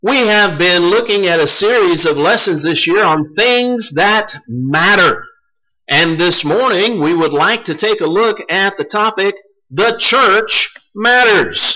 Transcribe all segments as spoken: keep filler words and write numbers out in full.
We have been looking at a series of lessons this year on things that matter. And this morning we would like to take a look at the topic, the church matters.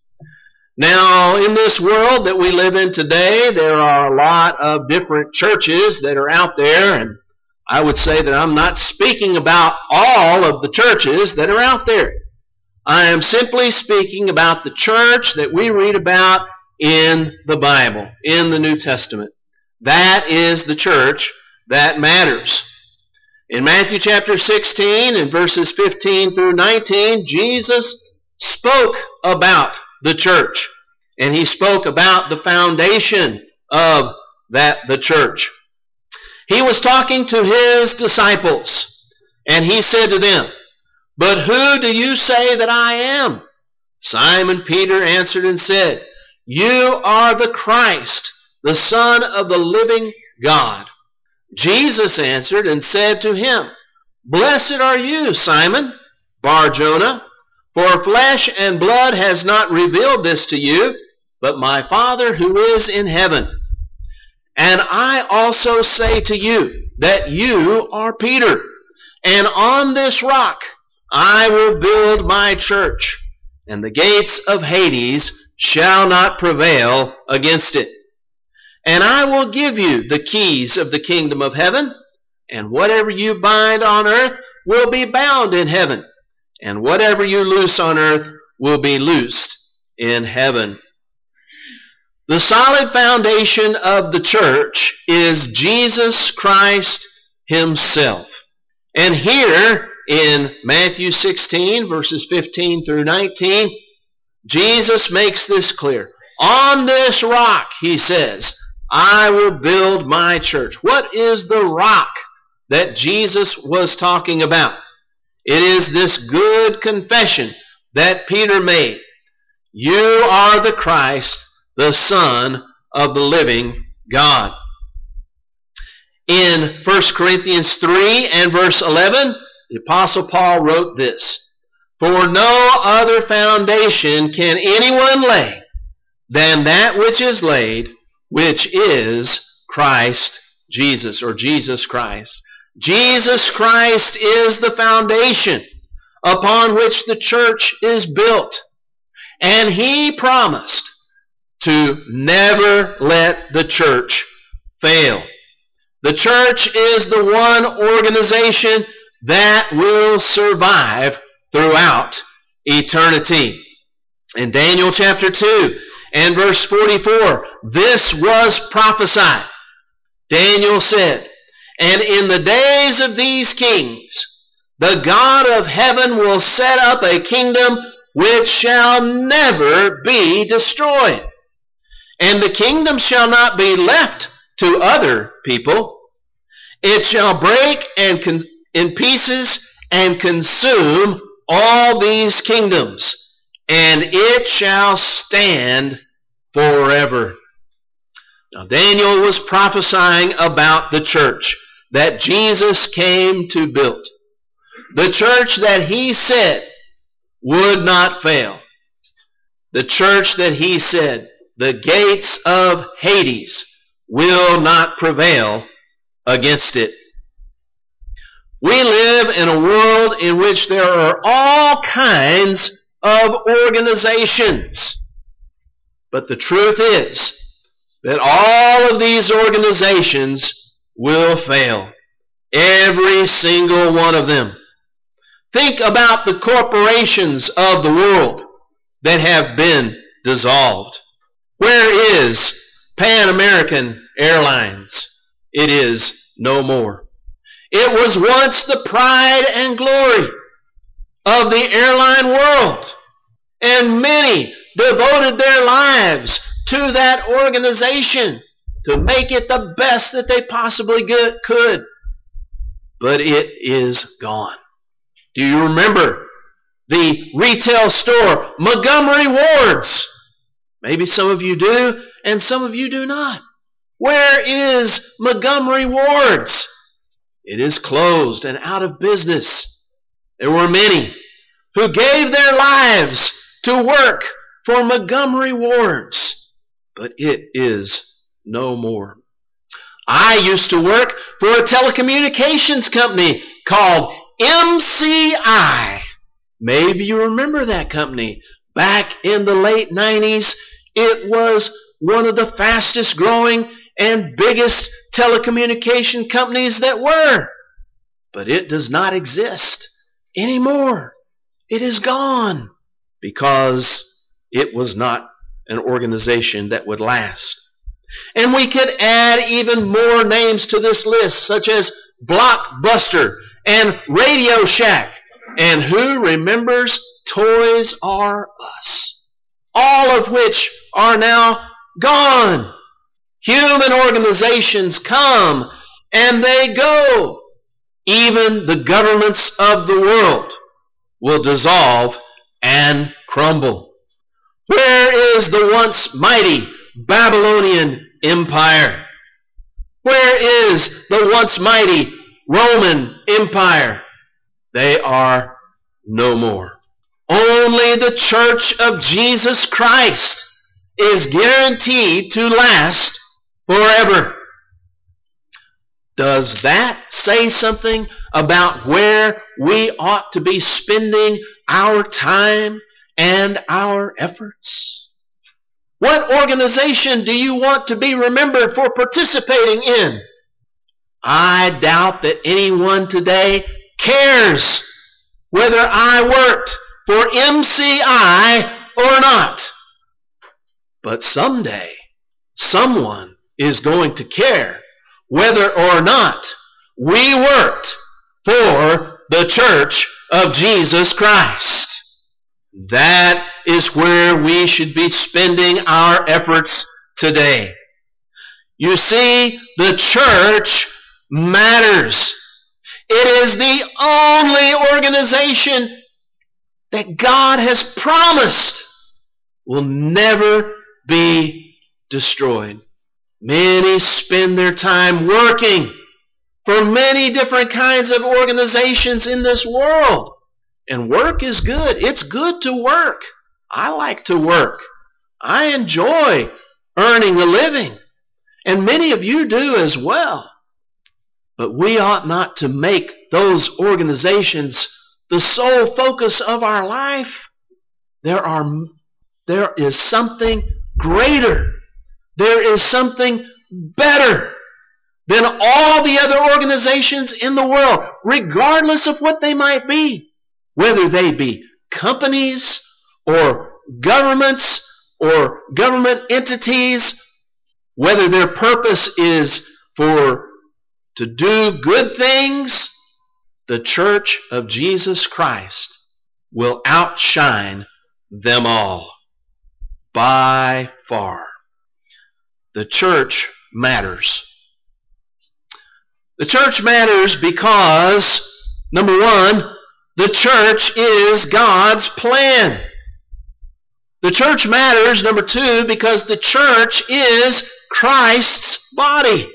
Now, in this world that we live in today, there are a lot of different churches that are out there, and I would say that I'm not speaking about all of the churches that are out there. I am simply speaking about the church that we read about in the Bible, in the New Testament. That is the church that matters. In Matthew chapter sixteen, in verses fifteen through nineteen, Jesus spoke about the church. And he spoke about the foundation of that the church. He was talking to his disciples, and he said to them, "But who do you say that I am?" Simon Peter answered and said, "You are the Christ, the Son of the living God." Jesus answered and said to him, "Blessed are you, Simon Bar-Jonah, for flesh and blood has not revealed this to you, but my Father who is in heaven. And I also say to you that you are Peter, and on this rock I will build my church, and the gates of Hades shall not prevail against it. And I will give you the keys of the kingdom of heaven, and whatever you bind on earth will be bound in heaven, and whatever you loose on earth will be loosed in heaven." The solid foundation of the church is Jesus Christ himself. And here in Matthew sixteen, verses fifteen through nineteen, Jesus makes this clear. On this rock, he says, I will build my church. What is the rock that Jesus was talking about? It is this good confession that Peter made. You are the Christ, the Son of the living God. In First Corinthians three and verse eleven, the Apostle Paul wrote this, "For no other foundation can anyone lay than that which is laid, which is Christ Jesus," or Jesus Christ. Jesus Christ is the foundation upon which the church is built. And he promised to never let the church fail. The church is the one organization that will survive throughout eternity. In Daniel chapter two and verse forty-four, this was prophesied. Daniel said, "And in the days of these kings, the God of heaven will set up a kingdom which shall never be destroyed. And the kingdom shall not be left to other people. It shall break and con- in pieces and consume all these kingdoms, and it shall stand forever." Now, Daniel was prophesying about the church that Jesus came to build. The church that he said would not fail. The church that he said, the gates of Hades will not prevail against it. We live in a world in which there are all kinds of organizations. But the truth is that all of these organizations will fail. Every single one of them. Think about the corporations of the world that have been dissolved. Where is Pan American Airlines? It is no more. It was once the pride and glory of the airline world, and many devoted their lives to that organization to make it the best that they possibly could. But it is gone. Do you remember the retail store Montgomery Ward's? Maybe some of you do, and some of you do not. Where is Montgomery Ward's? It is closed and out of business. There were many who gave their lives to work for Montgomery Ward's. but it is no more. I used to work for a telecommunications company called M C I. Maybe you remember that company. Back in the late nineties, it was one of the fastest growing and biggest telecommunication companies that were. But it does not exist anymore. It is gone because it was not an organization that would last. And we could add even more names to this list, such as Blockbuster and Radio Shack. And who remembers Toys R Us? All of which are now gone. Human organizations come and they go. Even the governments of the world will dissolve and crumble. Where is the once mighty Babylonian Empire? Where is the once mighty Roman Empire? They are no more. Only the Church of Jesus Christ is guaranteed to last forever. Does that say something about where we ought to be spending our time and our efforts? What organization do you want to be remembered for participating in? I doubt that anyone today cares whether I worked for M C I or not. But someday, someone is going to care whether or not we worked for the Church of Jesus Christ. That is where we should be spending our efforts today. You see, the church matters. It is the only organization that God has promised will never be destroyed. Many spend their time working for many different kinds of organizations in this world. And work is good. It's good to work. I like to work. I enjoy earning a living. And many of you do as well. But we ought not to make those organizations the sole focus of our life. There are, there is something greater. There is something better than all the other organizations in the world, regardless of what they might be. Whether they be companies or governments or government entities, whether their purpose is for to do good things, the Church of Jesus Christ will outshine them all by far. The church matters. The church matters because, number one, the church is God's plan. The church matters, number two, because the church is Christ's body.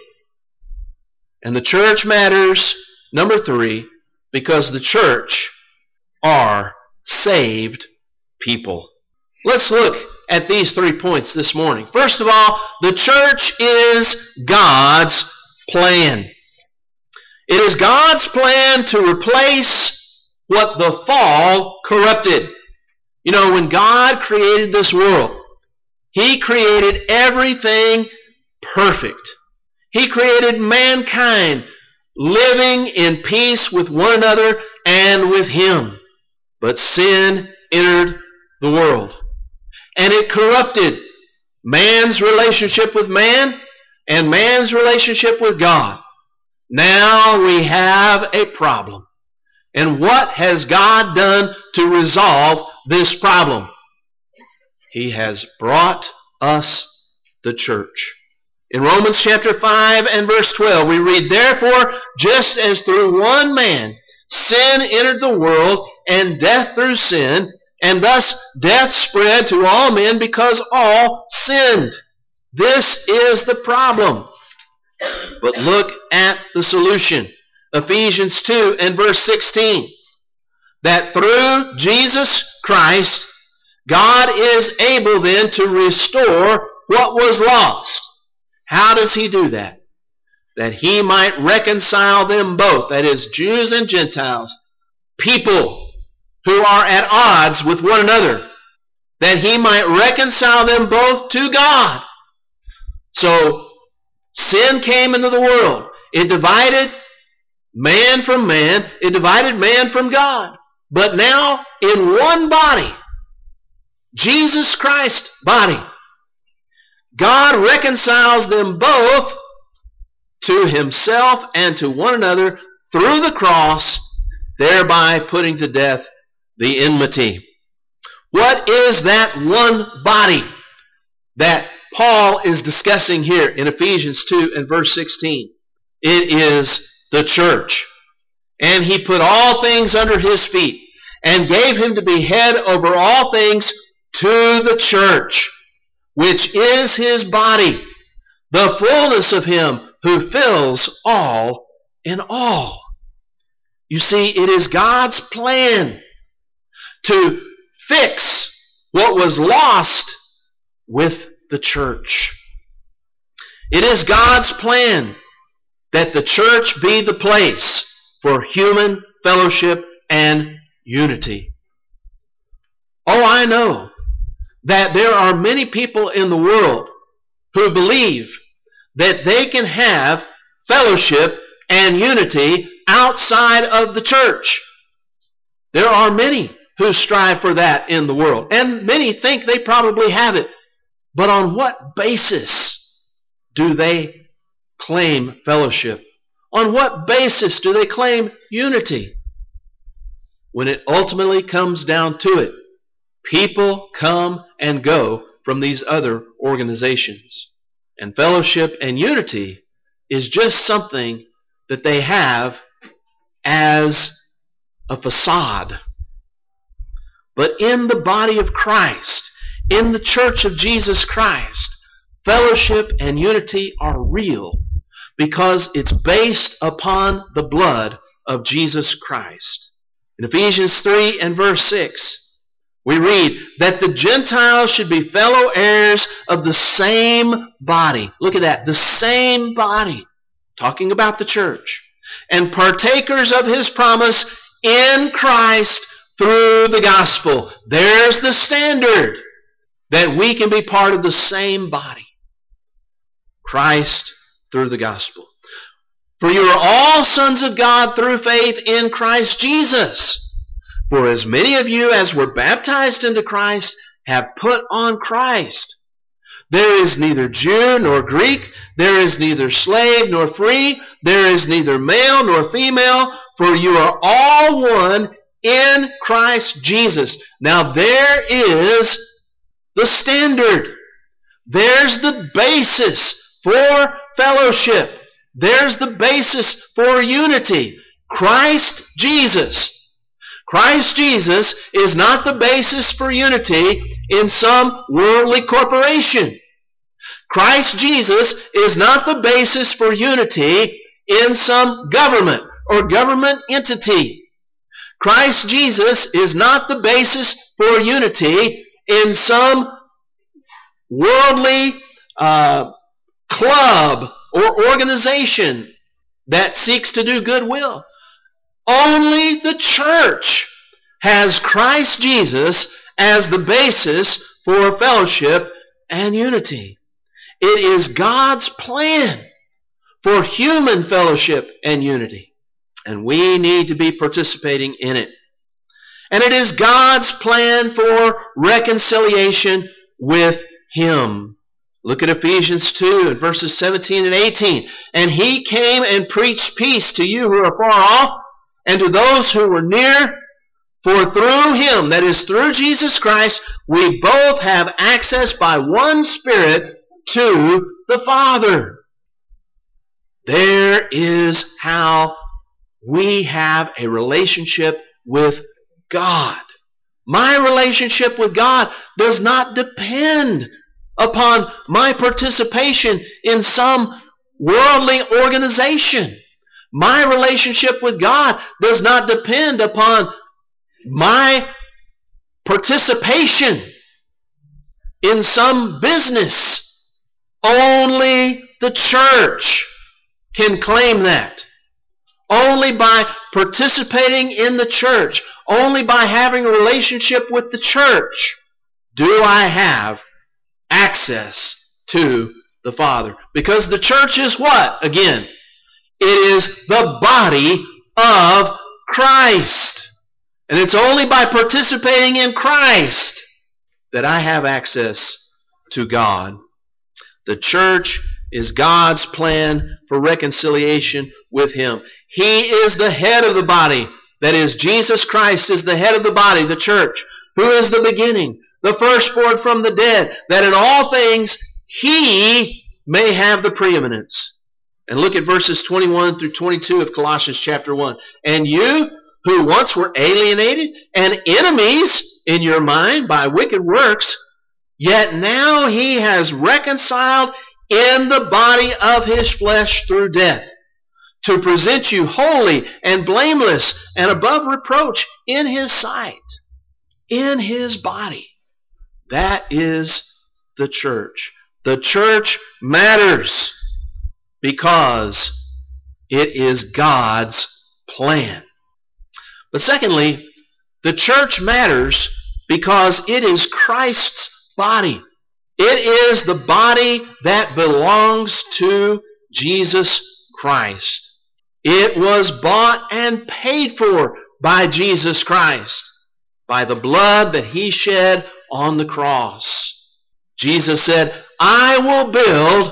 And the church matters, number three, because the church are saved people. Let's look at these three points this morning. First of all, the church is God's plan. It is God's plan to replace what the fall corrupted. You know, when God created this world, He created everything perfect. He created mankind living in peace with one another and with Him. But sin entered the world, and it corrupted man's relationship with man and man's relationship with God. Now we have a problem. And what has God done to resolve this problem? He has brought us the church. In Romans chapter five and verse twelve, we read, "Therefore, just as through one man sin entered the world, and death through sin, and thus death spread to all men because all sinned." This is the problem. But look at the solution. Ephesians two and verse sixteen. That through Jesus Christ, God is able then to restore what was lost. How does he do that? That he might reconcile them both, that is, Jews and Gentiles, people who are at odds with one another, that he might reconcile them both to God. So, sin came into the world. It divided man from man. It divided man from God. But now, in one body, Jesus Christ's body, God reconciles them both to himself and to one another through the cross, thereby putting to death the enmity. What is that one body that Paul is discussing here in Ephesians two and verse sixteen? It is the church. And he put all things under his feet and gave him to be head over all things to the church, which is his body, the fullness of him who fills all in all. You see, it is God's plan to fix what was lost with the church. It is God's plan that the church be the place for human fellowship and unity. Oh, I know that there are many people in the world who believe that they can have fellowship and unity outside of the church. There are many who strive for that in the world, and many think they probably have it. But on what basis do they claim fellowship? On what basis do they claim unity? When it ultimately comes down to it, people come and go from these other organizations. And fellowship and unity is just something that they have as a facade. But in the body of Christ, in the church of Jesus Christ, fellowship and unity are real because it's based upon the blood of Jesus Christ. In Ephesians three and verse six, we read that the Gentiles should be fellow heirs of the same body. Look at that, the same body. Talking about the church. And partakers of his promise in Christ through the gospel. There's the standard that we can be part of the same body. Christ through the gospel. For you are all sons of God through faith in Christ Jesus. For as many of you as were baptized into Christ have put on Christ. There is neither Jew nor Greek, there is neither slave nor free, there is neither male nor female, for you are all one in Christ Jesus. Now there is the standard. There's the basis for fellowship. There's the basis for unity. Christ Jesus. Christ Jesus is not the basis for unity in some worldly corporation. Christ Jesus is not the basis for unity in some government or government entity. Christ Jesus is not the basis for unity in some worldly uh, club or organization that seeks to do goodwill. Only the church has Christ Jesus as the basis for fellowship and unity. It is God's plan for human fellowship and unity, and we need to be participating in it. And it is God's plan for reconciliation with Him. Look at Ephesians two and verses seventeen and eighteen. And He came and preached peace to you who are far off, and to those who were near, for through Him, that is through Jesus Christ, we both have access by one Spirit to the Father. There is how we have a relationship with God. My relationship with God does not depend upon my participation in some worldly organization. My relationship with God does not depend upon my participation in some business Only the church can claim that. Only by participating in the church, only by having a relationship with the church, do I have access to the Father. Because the church is what? Again, it is the body of Christ. And it's only by participating in Christ that I have access to God. The church is God's plan for reconciliation with Him. He is the head of the body. That is, Jesus Christ is the head of the body, the church, who is the beginning, the firstborn from the dead, that in all things He may have the preeminence. And look at verses twenty-one through twenty-two of Colossians chapter one. And you who once were alienated and enemies in your mind by wicked works, yet now He has reconciled in the body of His flesh through death, to present you holy and blameless and above reproach in His sight, in His body. That is the church. The church matters because it is God's plan. But secondly, the church matters because it is Christ's body. It is the body that belongs to Jesus Christ. It was bought and paid for by Jesus Christ, by the blood that He shed on the cross. Jesus said, I will build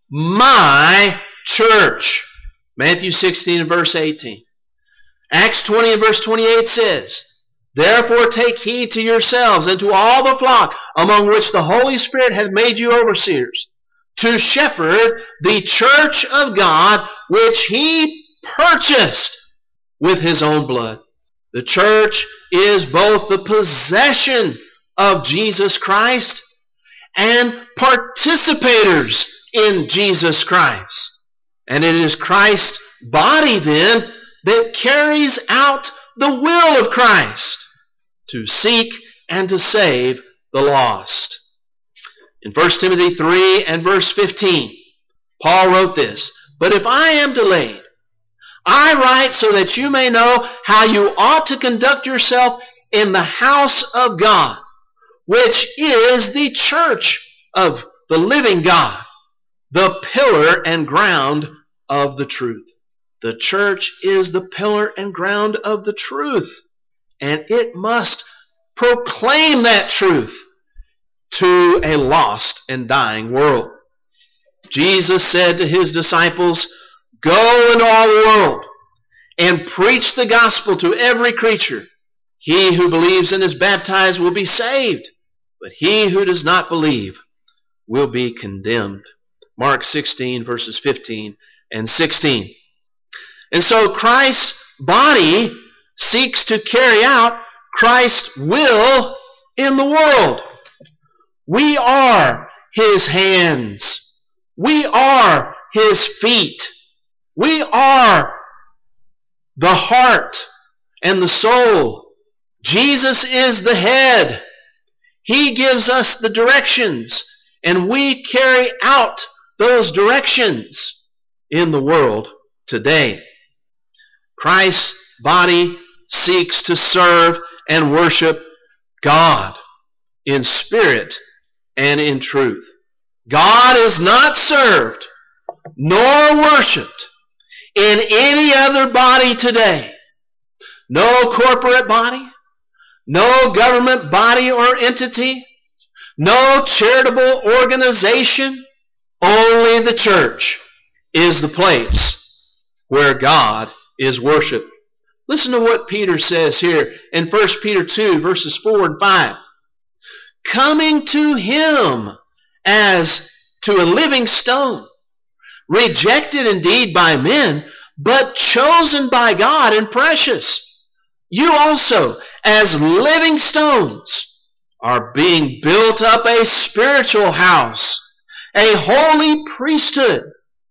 my church. Matthew sixteen and verse eighteen. Acts twenty and verse twenty-eight says, therefore take heed to yourselves and to all the flock among which the Holy Spirit hath made you overseers, to shepherd the church of God which He purchased with His own blood. The church is both the possession of Jesus Christ and participators in Jesus Christ. And it is Christ's body then that carries out the will of Christ to seek and to save the lost. In First Timothy three and verse fifteen, Paul wrote this, but if I am delayed, I write so that you may know how you ought to conduct yourself in the house of God, which is the church of the living God, the pillar and ground of the truth. The church is the pillar and ground of the truth, and it must proclaim that truth to a lost and dying world. Jesus said to His disciples, go into all the world and preach the gospel to every creature. He who believes and is baptized will be saved, but he who does not believe will be condemned. Mark sixteen, verses fifteen and sixteen. And so Christ's body seeks to carry out Christ's will in the world. We are His hands. We are His feet. We are the heart and the soul. Jesus is the head. He gives us the directions, and we carry out those directions in the world today. Christ's body seeks to serve and worship God in spirit and in truth. God is not served nor worshiped in any other body today. No corporate body, no government body or entity, no charitable organization. Only the church is the place where God is worshiped. Listen to what Peter says here in First Peter two, verses four and five. Coming to Him as to a living stone, rejected indeed by men, but chosen by God and precious. You also, as living stones, are being built up a spiritual house, a holy priesthood,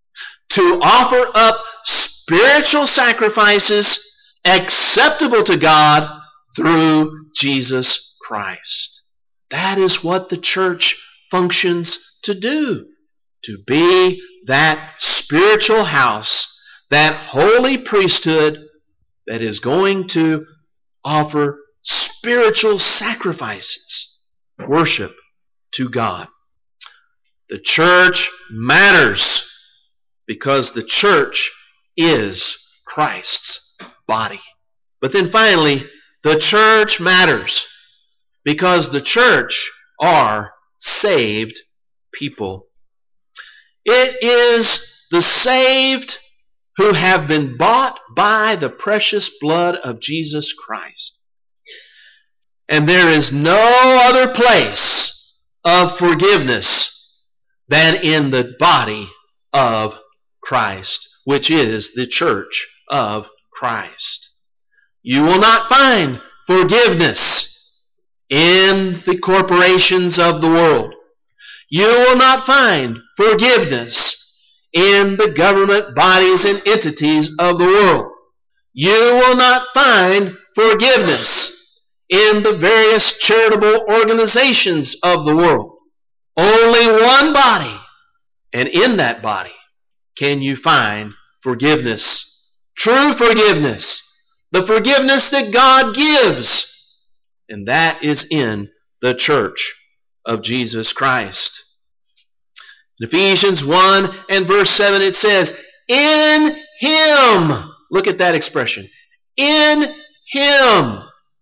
to offer up spiritual sacrifices acceptable to God through Jesus Christ. That is what the church functions to do. to be that spiritual house, that holy priesthood that is going to offer spiritual sacrifices, worship to God. The church matters because the church is Christ's body. But then finally, the church matters because the church are saved people. It is the saved who have been bought by the precious blood of Jesus Christ. And there is no other place of forgiveness than in the body of Christ, which is the church of Christ. You will not find forgiveness in the corporations of the world. You will not find forgiveness in the government bodies and entities of the world. You will not find forgiveness in the various charitable organizations of the world. Only one body, and in that body can you find forgiveness. True forgiveness. The forgiveness that God gives. And that is in the church of Jesus Christ. In Ephesians one and verse seven it says, in Him. Look at that expression. In Him.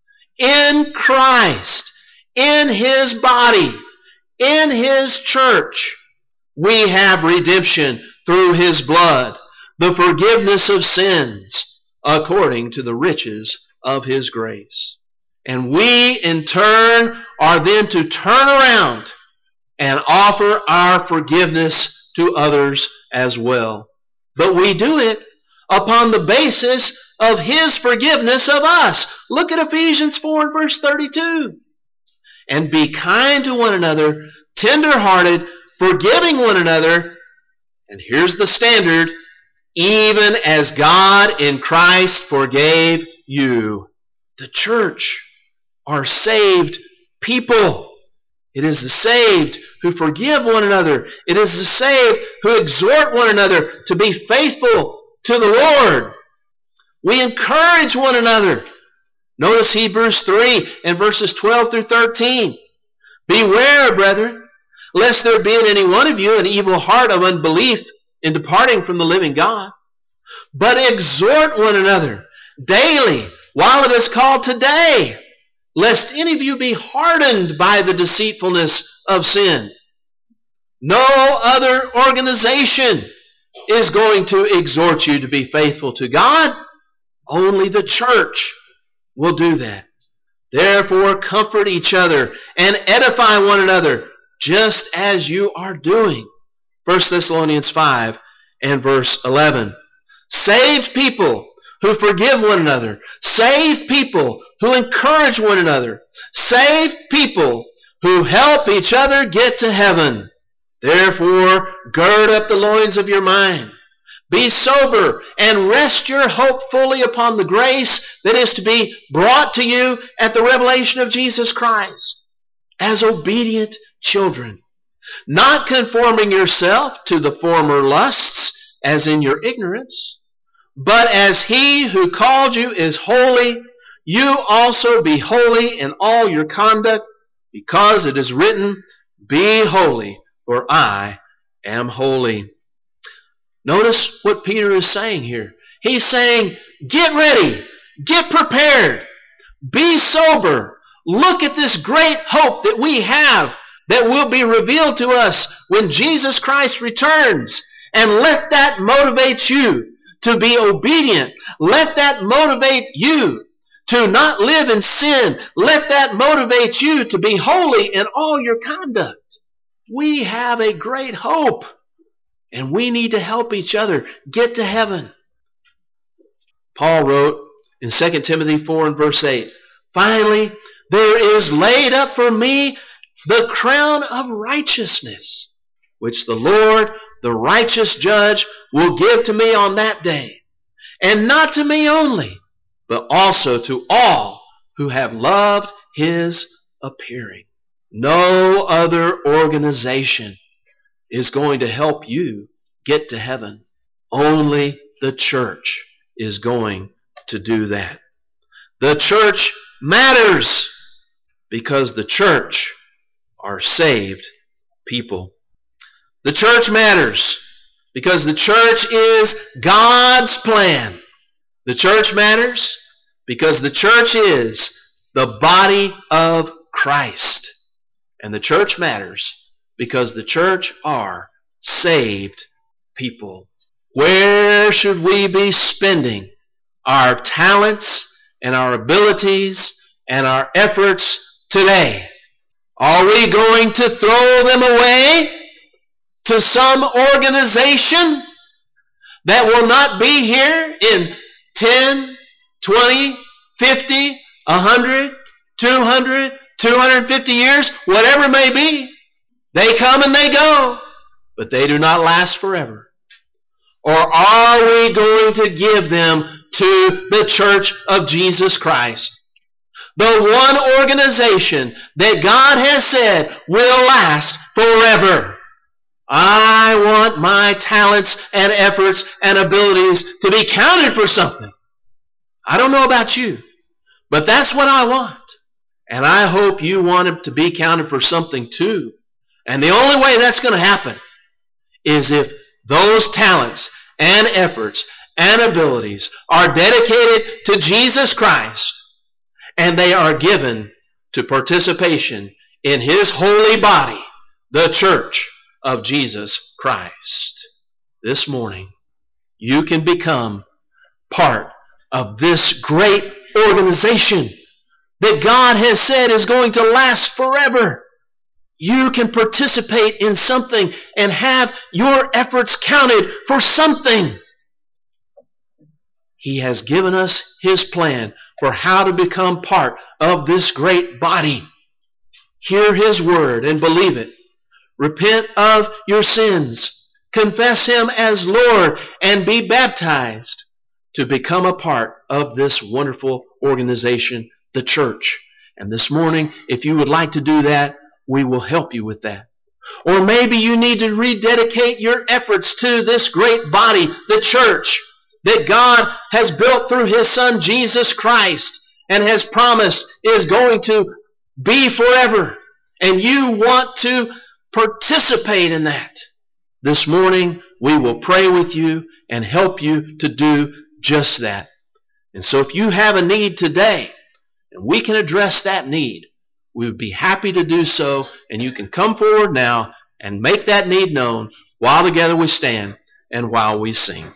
In Christ. In His body. In His church. We have redemption through His blood. The forgiveness of sins according to the riches of His grace. And we in turn are then to turn around and offer our forgiveness to others as well. But we do it upon the basis of His forgiveness of us. Look at Ephesians four and verse thirty-two. And be kind to one another, tender-hearted, forgiving one another. And here's the standard, even as God in Christ forgave you. The church are saved people. It is the saved who forgive one another. It is the saved who exhort one another to be faithful to the Lord. We encourage one another. Notice Hebrews three and verses twelve through thirteen. Beware, brethren, lest there be in any one of you an evil heart of unbelief in departing from the living God. But exhort one another daily while it is called today, lest any of you be hardened by the deceitfulness of sin. No other organization is going to exhort you to be faithful to God. Only the church will do that. Therefore, comfort each other and edify one another, just as you are doing. First Thessalonians five and verse eleven. Saved people who forgive one another. Saved people who encourage one another. Saved people who help each other get to heaven. Therefore, gird up the loins of your mind. Be sober and rest your hope fully upon the grace that is to be brought to you at the revelation of Jesus Christ. As obedient children, not conforming yourself to the former lusts as in your ignorance, but as He who called you is holy, you also be holy in all your conduct, because it is written, be holy, for I am holy. Notice what Peter is saying here. He's saying, get ready, get prepared, be sober, look at this great hope that we have that will be revealed to us when Jesus Christ returns, and let that motivate you to be obedient. Let that motivate you to not live in sin. Let that motivate you to be holy in all your conduct. We have a great hope, and we need to help each other get to heaven. Paul wrote in Second Timothy four and verse eight, finally, there is laid up for me the crown of righteousness, which the Lord, the righteous judge, will give to me on that day. And not to me only, but also to all who have loved His appearing. No other organization is going to help you get to heaven. Only the church is going to do that. The church matters because the church are saved people. The church matters because the church is God's plan. The church matters because the church is the body of Christ. And the church matters because the church are saved people. Where should we be spending our talents and our abilities and our efforts today? Are we going to throw them away to some organization that will not be here in ten, twenty, fifty, one hundred, two hundred, two hundred fifty years, whatever it may be? They come and they go, but they do not last forever. Or are we going to give them to the Church of Jesus Christ? The one organization that God has said will last forever. I want my talents and efforts and abilities to be counted for something. I don't know about you, but that's what I want. And I hope you want it to be counted for something too. And the only way that's going to happen is if those talents and efforts and abilities are dedicated to Jesus Christ and they are given to participation in His holy body, the church of Jesus Christ. This morning, you can become part of this great organization that God has said is going to last forever. You can participate in something and have your efforts counted for something. He has given us His plan for how to become part of this great body. Hear His word and believe it. Repent of your sins. Confess Him as Lord and be baptized to become a part of this wonderful organization, the church. And this morning, if you would like to do that, we will help you with that. Or maybe you need to rededicate your efforts to this great body, the church, that God has built through His Son Jesus Christ and has promised is going to be forever. And you want to participate in that. This morning, we will pray with you and help you to do just that. And so if you have a need today, and we can address that need, we would be happy to do so, and you can come forward now and make that need known while together we stand and while we sing.